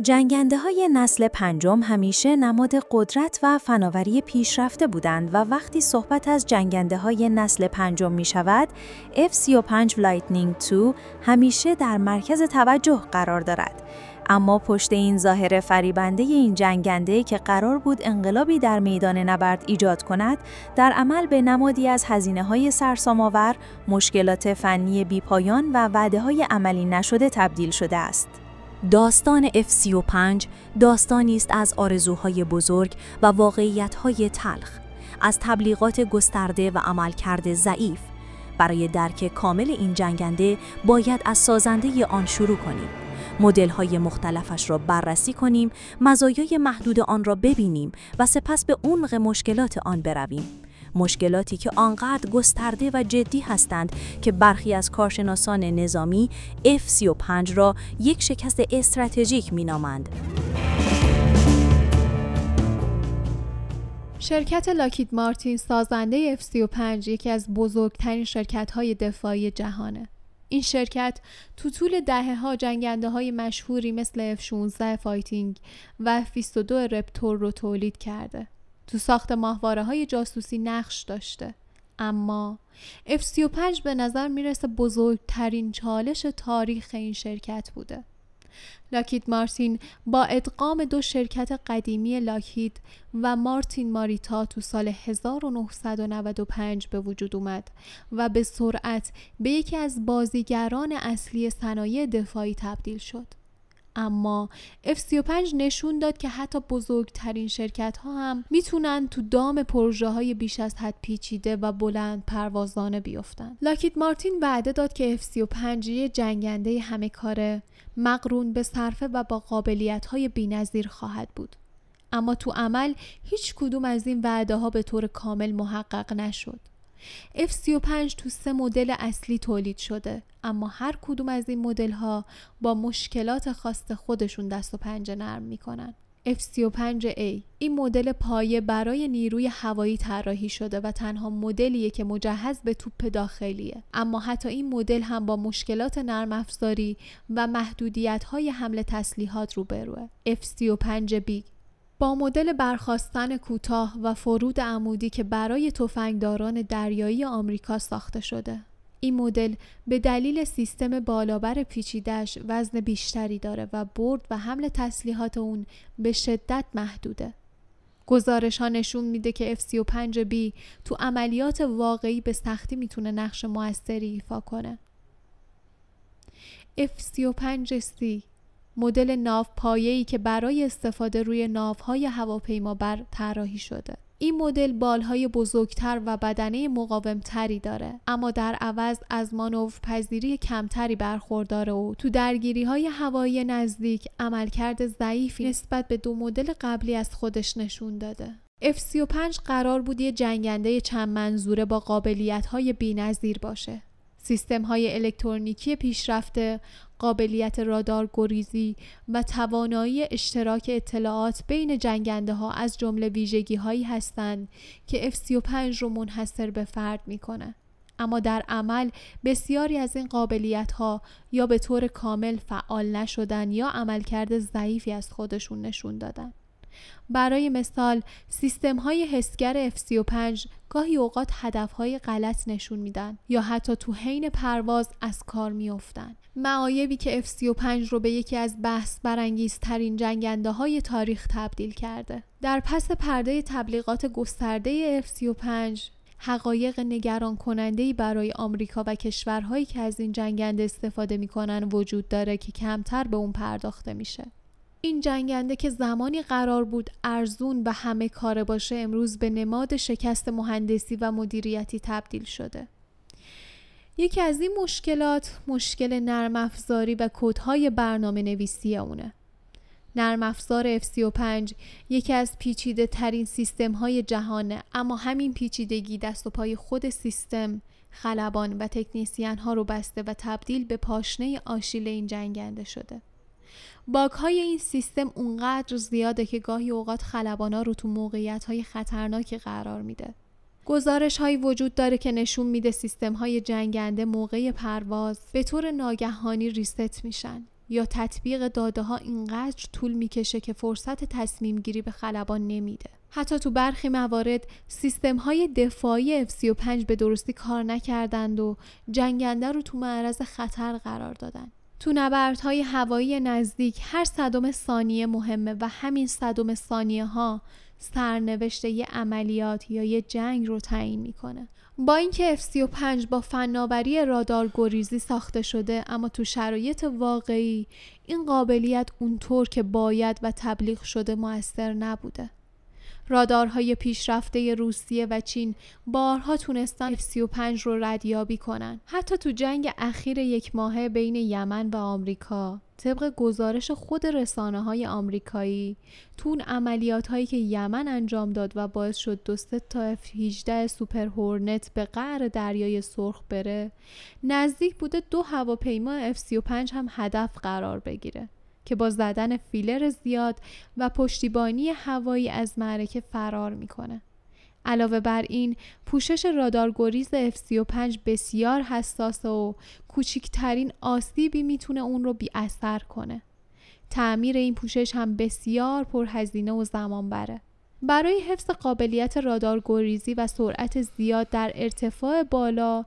جنگنده‌های نسل پنجم همیشه نماد قدرت و فناوری پیشرفته بودند و وقتی صحبت از جنگنده‌های نسل پنجم می‌شود، F-35 Lightning II همیشه در مرکز توجه قرار دارد. اما پشت این ظاهر فریبنده این جنگنده که قرار بود انقلابی در میدان نبرد ایجاد کند، در عمل به نمادی از هزینه‌های سرسام‌آور، مشکلات فنی بی‌پایان و وعده‌های عملی نشده تبدیل شده است. داستان F-35 داستانی است از آرزوهای بزرگ و واقعیت‌های تلخ، از تبلیغات گسترده و عملکرد ضعیف. برای درک کامل این جنگنده باید از سازنده آن شروع کنیم. مدل‌های مختلفش را بررسی کنیم، مزایای محدود آن را ببینیم و سپس به عمق مشکلات آن برویم. مشکلاتی که آنقدر گسترده و جدی هستند که برخی از کارشناسان نظامی F-35 را یک شکست استراتژیک می‌نامند. شرکت لاکهید مارتین سازنده F-35 یکی از بزرگترین شرکت‌های دفاعی جهانه. این شرکت تو طول دهه‌ها جنگنده‌های مشهوری مثل F-16 فایتینگ و F-22 رپتور رو تولید کرده. تو ساخت ماهواره‌های جاسوسی نقش داشته. اما F-35 به نظر میرسه بزرگترین چالش تاریخ این شرکت بوده. لاکهید مارتین با ادغام دو شرکت قدیمی لاکهید و مارتین ماریتا تو سال 1995 به وجود اومد و به سرعت به یکی از بازیگران اصلی صنایع دفاعی تبدیل شد. اما F-35 نشون داد که حتی بزرگترین شرکت‌ها هم میتونن تو دام پروژه‌های بیش از حد پیچیده و بلند پروازانه بیفتن. لاکهید مارتین وعده داد که F-35 یه جنگنده همه کاره، مقرون به صرفه و با قابلیت‌های بی‌نظیر خواهد بود. اما تو عمل هیچ کدوم از این وعده‌ها به طور کامل محقق نشد. F-35 تو 3 مدل اصلی تولید شده، اما هر کدوم از این مدل‌ها با مشکلات خاص خودشون دست و پنجه نرم می‌کنن. F-35A این مدل پایه برای نیروی هوایی طراحی شده و تنها مدلیه که مجهز به توپ داخلیه، اما حتی این مدل هم با مشکلات نرم افزاری و محدودیت‌های حمل تسلیحات روبروه. F-35B با مدل برخاستن کوتاه و فرود عمودی که برای تفنگداران دریایی آمریکا ساخته شده. این مدل به دلیل سیستم بالابر پیچیده‌اش وزن بیشتری داره و برد و حمل تسلیحات اون به شدت محدوده. گزارش‌ها نشون میده که F-35B تو عملیات واقعی به سختی میتونه نقش موثری ایفا کنه. F-35C مدل ناو پایه‌ای که برای استفاده روی ناوهای هواپیمابر طراحی شده. این مدل بالهای بزرگتر و بدنه مقاومتری داره، اما در عوض از مانورپذیری کمتری برخورداره و تو درگیری‌های هوایی نزدیک عملکرد ضعیفی نسبت به 2 مدل قبلی از خودش نشون داده. F-35 قرار بود یه جنگنده چند منظوره با قابلیت‌های بی‌نظیر باشه. سیستم‌های الکترونیکی پیشرفته، قابلیت رادار گریزی و توانایی اشتراک اطلاعات بین جنگنده‌ها از جمله ویژگی‌هایی هستند که F-35 رو منحصر به فرد می‌کنه. اما در عمل بسیاری از این قابلیت‌ها یا به طور کامل فعال نشدن یا عملکرد ضعیفی از خودشون نشون دادن. برای مثال سیستم‌های حسگر F-35 گاهی اوقات هدف‌های غلط نشون میدن یا حتی تو حین پرواز از کار میافتن. معایبی که F-35 رو به یکی از بحث برانگیزترین جنگنده‌های تاریخ تبدیل کرده. در پس پرده تبلیغات گسترده F-35 حقایق نگران کننده‌ای برای آمریکا و کشورهایی که از این جنگنده استفاده می‌کنن وجود داره که کمتر به اون پرداخته میشه. این جنگنده که زمانی قرار بود ارزون و همه کاره باشه، امروز به نماد شکست مهندسی و مدیریتی تبدیل شده. یکی از این مشکلات مشکل نرم افزاری و کدهای برنامه نویسی اونه. نرم افزار F-35 یکی از پیچیده ترین سیستم های جهانه، اما همین پیچیدگی دست و پای خود سیستم، خلبان و تکنیسیان ها رو بسته و تبدیل به پاشنه آشیل این جنگنده شده. باگ‌های این سیستم اونقدر زیاده که گاهی اوقات خلبانا رو تو موقعیت‌های خطرناکی قرار میده. گزارش‌هایی وجود داره که نشون میده سیستم‌های جنگنده موقع پرواز به طور ناگهانی ریست میشن یا تطبیق داده ها اینقدر طول میکشه که فرصت تصمیم گیری به خلبان نمیده. حتی تو برخی موارد سیستم های دفاعی F-35 به درستی کار نکردند و جنگنده رو تو معرض خطر قرار دادن. تو نبردهای هوایی نزدیک هر صدم ثانیه مهمه و همین صدم ثانیه ها سرنوشت یه عملیات یا یه جنگ رو تعیین میکنه. با اینکه F-35 با فناوری رادار گریزی ساخته شده، اما تو شرایط واقعی این قابلیت اونطور که باید و تبلیغ شده مؤثر نبوده. رادارهای پیشرفته روسیه و چین بارها تونستن F-35 رو ردیابی کنن. حتی تو جنگ اخیر 1 ماهه بین یمن و آمریکا، طبق گزارش خود رسانه‌های آمریکایی، تو اون عملیات‌هایی که یمن انجام داد و باعث شد 2 تا F-18 سوپر هورنت به قعر دریای سرخ بره، نزدیک بوده 2 هواپیما F-35 هم هدف قرار بگیره که با زدن فیلر زیاد و پشتیبانی هوایی از معرکه فرار میکنه. علاوه بر این، پوشش رادارگریز F-35 بسیار حساسه و کوچکترین آسیبی میتونه اون رو بی اثر کنه. تعمیر این پوشش هم بسیار پرهزینه و زمان بره. برای حفظ قابلیت رادارگریزی و سرعت زیاد در ارتفاع بالا،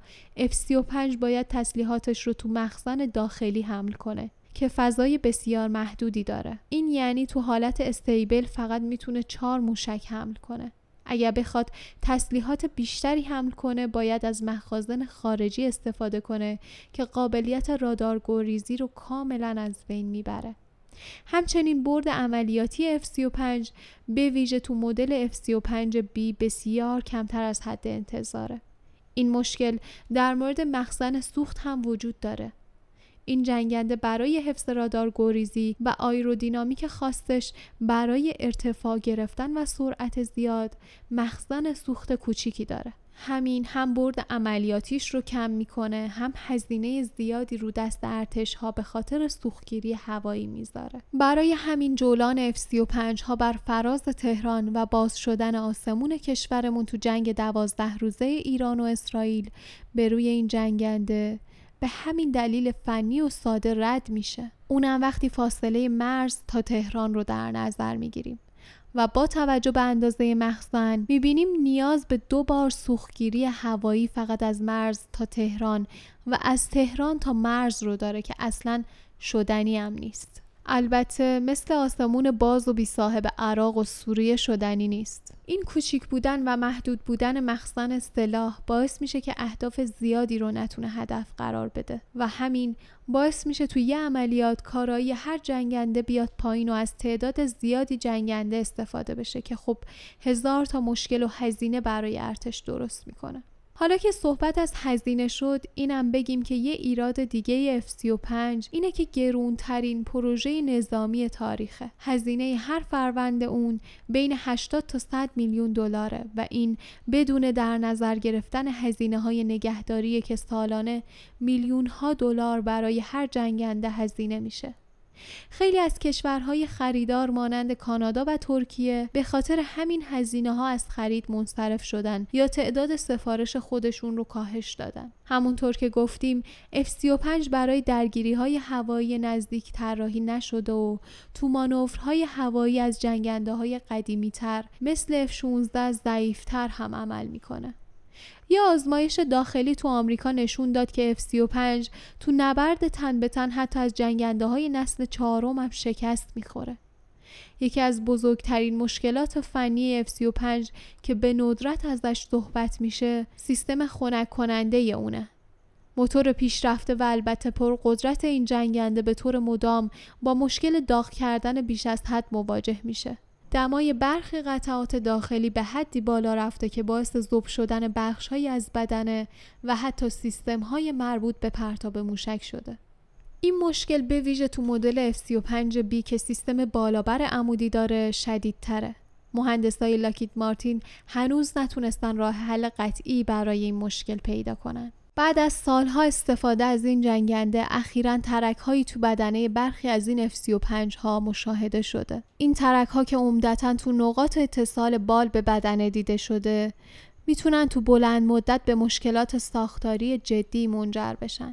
F-35 باید تسلیحاتش رو تو مخزن داخلی حمل کنه که فضای بسیار محدودی داره. این یعنی تو حالت استیبل فقط میتونه 4 موشک حمل کنه. اگر بخواد تسلیحات بیشتری حمل کنه، باید از مخازن خارجی استفاده کنه که قابلیت رادارگریزی رو کاملا از بین میبره. همچنین برد عملیاتی F-35 به ویژه تو مدل F-35B بسیار کمتر از حد انتظاره. این مشکل در مورد مخزن سوخت هم وجود داره. این جنگنده برای حفظ رادارگریزی و آیرودینامیک خاصش برای ارتفاع گرفتن و سرعت زیاد مخزن سوخت کوچیکی داره. همین هم برد عملیاتیش رو کم میکنه، هم هزینه زیادی رو دست ارتش‌ها به خاطر سوختگیری هوایی میذاره. برای همین جولان F-35 ها بر فراز تهران و باز شدن آسمون کشورمون تو جنگ 12 روزه ایران و اسرائیل به روی این جنگنده به همین دلیل فنی و ساده رد میشه. اونم وقتی فاصله مرز تا تهران رو در نظر میگیریم و با توجه به اندازه مخزن میبینیم نیاز به 2 بار سوختگیری هوایی فقط از مرز تا تهران و از تهران تا مرز رو داره که اصلاً شدنی هم نیست. البته مثل آسمون باز و بی صاحب عراق و سوریه شدنی نیست. این کوچیک بودن و محدود بودن مخزن سلاح باعث میشه که اهداف زیادی رو نتونه هدف قرار بده و همین باعث میشه توی یه عملیات کارایی هر جنگنده بیاد پایین و از تعداد زیادی جنگنده استفاده بشه که خب 1000 تا مشکل و هزینه برای ارتش درست میکنه. حالا که صحبت از هزینه شد، اینم بگیم که یه ایراد دیگه F-35 اینه که گرونترین پروژه نظامی تاریخه. هزینه هر فروند اون بین 80 تا 100 میلیون دلاره و این بدون در نظر گرفتن هزینه‌های نگهداری که سالانه میلیون‌ها دلار برای هر جنگنده هزینه میشه. خیلی از کشورهای خریدار مانند کانادا و ترکیه به خاطر همین هزینه‌ها از خرید منصرف شدن یا تعداد سفارش خودشون رو کاهش دادن. همونطور که گفتیم F-35 برای درگیری‌های هوایی نزدیک طراحی نشده و تو مانورهای هوایی از جنگنده‌های قدیمی‌تر مثل F-16 ضعیف‌تر هم عمل می‌کنه. یه آزمایش داخلی تو آمریکا نشون داد که F-35 تو نبرد تن به تن حتی از جنگنده های نسل 4 هم شکست میخوره. یکی از بزرگترین مشکلات فنی F-35 که به ندرت ازش صحبت میشه سیستم خنک کننده اونه. موتور پیشرفته و البته پرقدرت این جنگنده به طور مدام با مشکل داغ کردن بیش از حد مواجه میشه. دمای برخی قطعات داخلی به حدی بالا رفته که باعث ذوب شدن بخش‌هایی از بدنه و حتی سیستم‌های مربوط به پرتاب موشک شده. این مشکل به ویژه تو مدل F-35B که سیستم بالابر عمودی داره شدیدتره. مهندسای لاکهید مارتین هنوز نتونستن راه حل قطعی برای این مشکل پیدا کنن. بعد از سالها استفاده از این جنگنده اخیراً ترک‌هایی تو بدنه برخی از این F-35 ها مشاهده شده. این ترک‌ها که عمدتاً تو نقاط اتصال بال به بدنه دیده شده میتونن تو بلند مدت به مشکلات ساختاری جدی منجر بشن.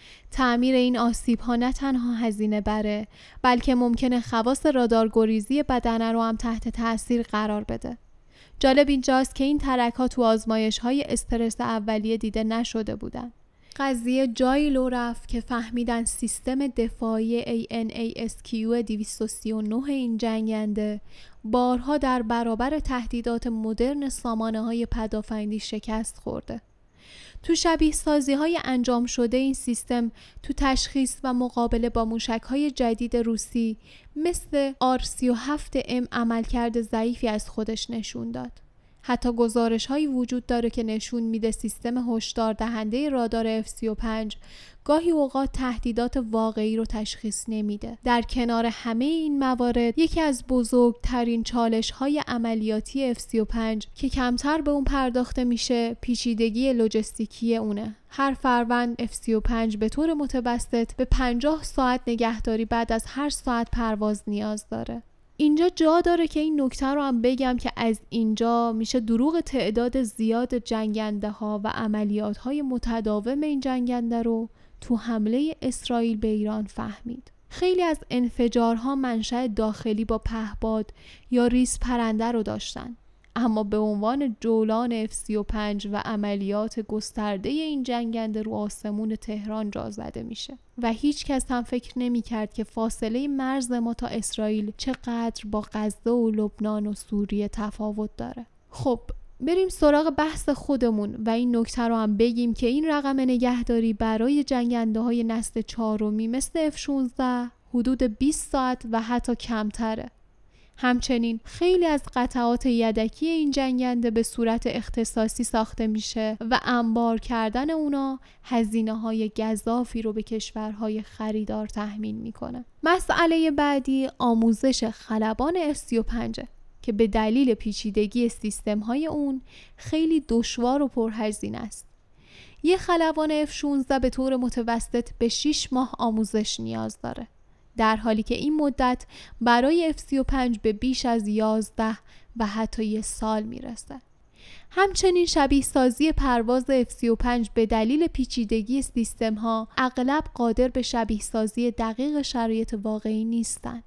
تعمیر این آسیب‌ها نه تنها هزینه بره، بلکه ممکنه خواص رادارگریزی بدنه رو هم تحت تأثیر قرار بده. جالب اینجاست که این ترک‌ها تو آزمایش‌های استرس اولیه دیده نشده بودن. قضیه جایی لو رفت که فهمیدن سیستم دفاعی ANASQ 239 این جنگنده بارها در برابر تهدیدات مدرن سامانه‌های پدافندی شکست خورده. تو شبیه سازی‌های انجام شده این سیستم تو تشخیص و مقابله با موشک‌های جدید روسی مثل R37M عملکرد ضعیفی از خودش نشون داد. حتی گزارش‌هایی وجود داره که نشون میده سیستم هشدار دهنده رادار F-35 گاهی اوقات تهدیدات واقعی رو تشخیص نمیده. در کنار همه این موارد، یکی از بزرگترین چالش‌های عملیاتی F-35 که کمتر به اون پرداخته میشه، پیچیدگی لوجستیکی اونه. هر فروند F-35 به طور متوسط به 50 ساعت نگهداری بعد از هر ساعت پرواز نیاز داره. اینجا جا داره که این نکته رو هم بگم که از اینجا میشه دروغ تعداد زیاد جنگنده ها و عملیات های متداوم این جنگنده رو تو حمله اسرائیل به ایران فهمید. خیلی از انفجارها منشأ داخلی با پهپاد یا ریز پرنده رو داشتن، اما به عنوان جولان F-35 و عملیات گسترده این جنگنده رو آسمون تهران جا زده میشه و هیچ کس هم فکر نمی کرد که فاصله مرز ما تا اسرائیل چقدر با غزه و لبنان و سوریه تفاوت داره. خب بریم سراغ بحث خودمون و این نکته رو هم بگیم که این رقم نگهداری برای جنگنده های نسل 4 مثل F-16 حدود 20 ساعت و حتی کمتره. همچنین خیلی از قطعات یدکی این جنگنده به صورت اختصاصی ساخته میشه و انبار کردن اونا هزینه‌های گزافی رو به کشورهای خریدار تحمیل میکنه. مسئله بعدی آموزش خلبان F-35 که به دلیل پیچیدگی سیستم‌های اون خیلی دشوار و پرهزینه است. یه خلبان F-16 به طور متوسط به 6 ماه آموزش نیاز داره، در حالی که این مدت برای F-35 به بیش از 11 و حتی 1 سال میرسه. همچنین شبیه سازی پرواز F-35 به دلیل پیچیدگی سیستم ها اغلب قادر به شبیه سازی دقیق شرایط واقعی نیستن.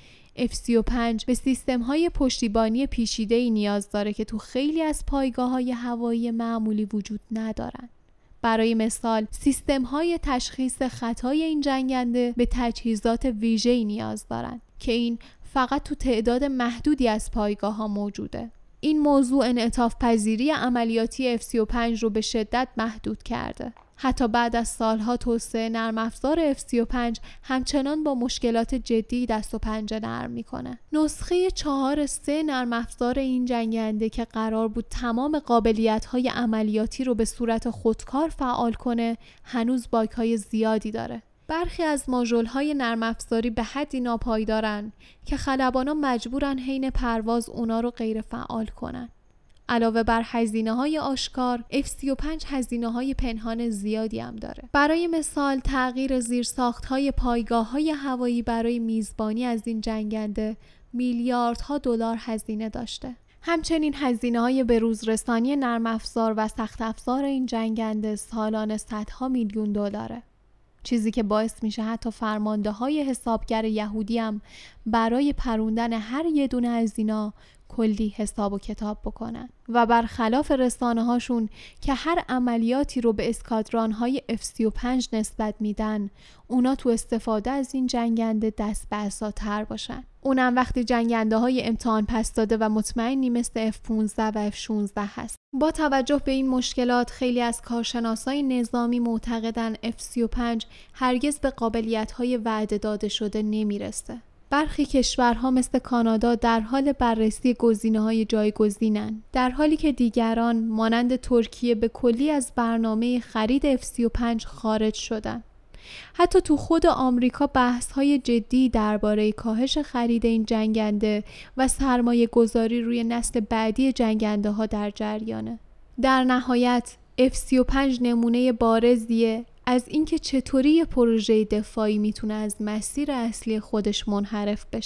F-35 به سیستم های پشتیبانی پیچیده‌ای نیاز داره که تو خیلی از پایگاه های هوایی معمولی وجود ندارن. برای مثال سیستم‌های تشخیص خطای این جنگنده به تجهیزات ویژه‌ای نیاز دارند که این فقط تو تعداد محدودی از پایگاه‌ها موجوده. این موضوع انعطاف پذیری عملیاتی F-35 رو به شدت محدود کرده. حتی بعد از سالها توسعه نرم افزار F-35 همچنان با مشکلات جدی دست و پنجه نرم میکنه. نسخه 4.3 نرم افزار این جنگنده که قرار بود تمام قابلیت‌های عملیاتی رو به صورت خودکار فعال کنه، هنوز باگ‌های زیادی داره. برخی از ماژول‌های نرم افزاری به حدی ناپایدارن که خلبانا مجبورن حین پرواز اونا رو غیر فعال کنن. علاوه بر هزینه‌های آشکار، F-35 هزینه‌های پنهان زیادی هم داره. برای مثال تغییر زیرساخت‌های پایگاه‌های هوایی برای میزبانی از این جنگنده میلیاردها دلار هزینه داشته. همچنین هزینه‌های بروزرسانی نرم افزار و سخت افزار این جنگنده سالانه صدها میلیون دلاره. چیزی که باعث میشه حتی فرمانده‌های حسابگر یهودی هم برای پروندن هر یه دونه از اینا کلی حساب و کتاب بکنن و برخلاف رسانه هاشون که هر عملیاتی رو به اسکادران های F-35 نسبت میدن، اونا تو استفاده از این جنگنده دست به عصاتر باشن. اونم وقتی جنگنده های امتحان پس داده و مطمئنی مثل F-15 و F-16 هست. با توجه به این مشکلات خیلی از کارشناسای نظامی معتقدن F-35 هرگز به قابلیت های وعده داده شده نمیرسه. برخی کشورها مثل کانادا در حال بررسی گزینه‌های جایگزینن، در حالی که دیگران مانند ترکیه به کلی از برنامه خرید F-35 خارج شدن. حتی تو خود آمریکا بحث‌های جدی درباره کاهش خرید این جنگنده و سرمایه گذاری روی نسل بعدی جنگنده ها در جریانه. در نهایت F-35 نمونه بارزیه از اینکه چطوری پروژه دفاعی میتونه از مسیر اصلی خودش منحرف بشه.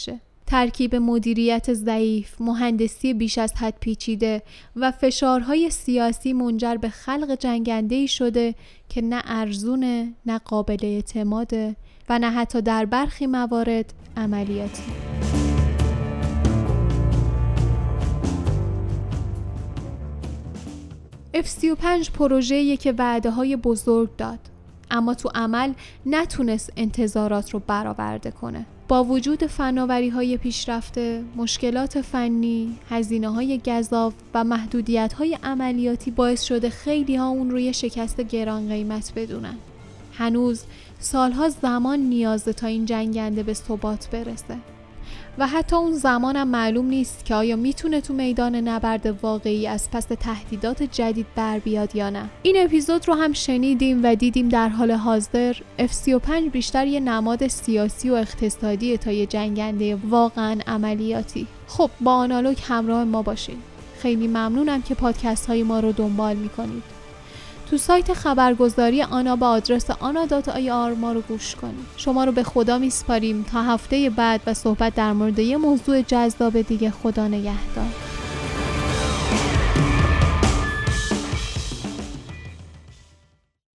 ترکیب مدیریت ضعیف، مهندسی بیش از حد پیچیده و فشارهای سیاسی منجر به خلق جنگنده‌ای شده که نه ارزونه، نه قابل اعتماده و نه حتی در برخی موارد عملیاتی. F-35 پروژه‌ایه که وعده‌های بزرگ داد، اما تو عمل نتونست انتظارات رو برآورده کنه. با وجود فناوری‌های پیشرفته، مشکلات فنی، هزینه‌های گزاف و محدودیت‌های عملیاتی باعث شده خیلی‌ها اون رو یه شکست گران قیمت بدونن. هنوز سالها زمان نیازه تا این جنگنده به ثبات برسه. و حتی اون زمانم معلوم نیست که آیا میتونه تو میدان نبرد واقعی از پس تهدیدات جدید بر بیاد یا نه. این اپیزود رو هم شنیدیم و دیدیم در حال حاضر F-35 بیشتر یه نماد سیاسی و اقتصادی تا یه جنگنده واقعا عملیاتی. خب با آنالوگ همراه ما باشین. خیلی ممنونم که پادکست های ما رو دنبال میکنید. تو سایت خبرگزاری آنا با آدرس ana.ir ما رو گوش کنید. شما رو به خدا میسپاریم تا هفته بعد و صحبت در مورد یه موضوع جذاب دیگه. خدا نگهدار.